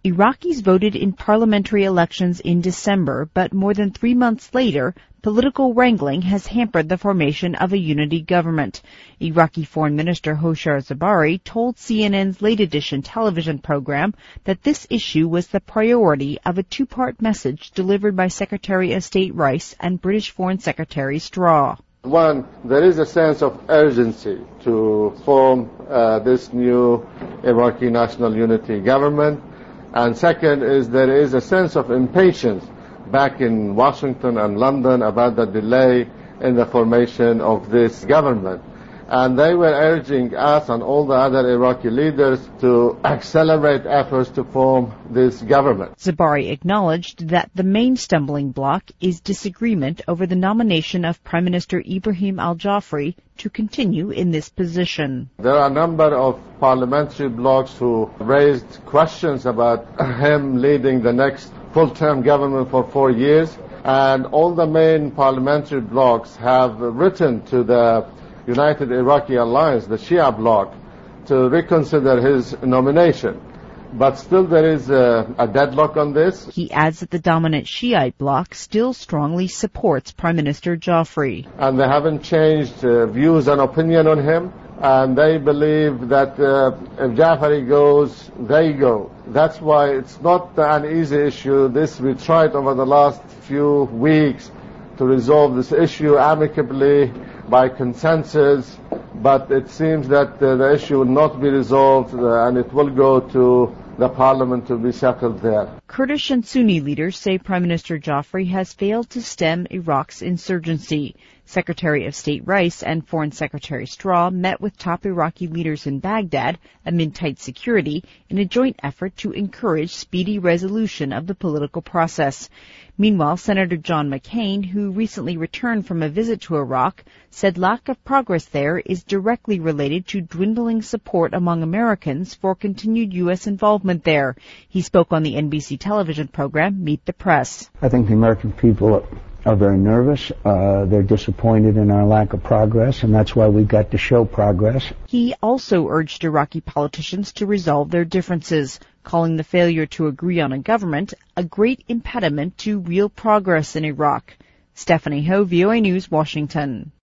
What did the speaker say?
Iraqis voted in parliamentary elections in December, but more than 3 months later, political wrangling has hampered the formation of a unity government. Iraqi Foreign Minister Hoshyar Zebari told CNN's Late Edition television program that this issue was the priority of a two-part message delivered by Secretary of State Rice and British Foreign Secretary Straw. One, there is a sense of urgency to form this new Iraqi national unity government. And second is there is a sense of impatience back in Washington and London about the delay in the formation of this government. And they were urging us and all the other Iraqi leaders to accelerate efforts to form this government. Zebari acknowledged that the main stumbling block is disagreement over the nomination of Prime Minister Ibrahim al-Jafri to continue in this position. There are a number of parliamentary blocs who raised questions about him leading the next full-term government for 4 years, and all the main parliamentary blocs have written to the United Iraqi Alliance, the Shia bloc, to reconsider his nomination. But still there is a deadlock on this. He adds that the dominant Shiite bloc still strongly supports Prime Minister Jafri. And they haven't changed views and opinion on him. And they believe that if Jafari goes, they go. That's why it's not an easy issue. We tried over the last few weeks to resolve this issue amicably by consensus, but it seems that the issue will not be resolved and it will go to the parliament to be settled there. Kurdish and Sunni leaders say Prime Minister Jafri has failed to stem Iraq's insurgency. Secretary of State Rice and Foreign Secretary Straw met with top Iraqi leaders in Baghdad amid tight security in a joint effort to encourage speedy resolution of the political process. Meanwhile, Senator John McCain, who recently returned from a visit to Iraq, said lack of progress there is directly related to dwindling support among Americans for continued U.S. involvement there. He spoke on the NBC television program Meet the Press. I think the American people are very nervous. They're disappointed in our lack of progress, and that's why we've got to show progress. He also urged Iraqi politicians to resolve their differences, calling the failure to agree on a government a great impediment to real progress in Iraq. Stephanie Ho, VOA News, Washington.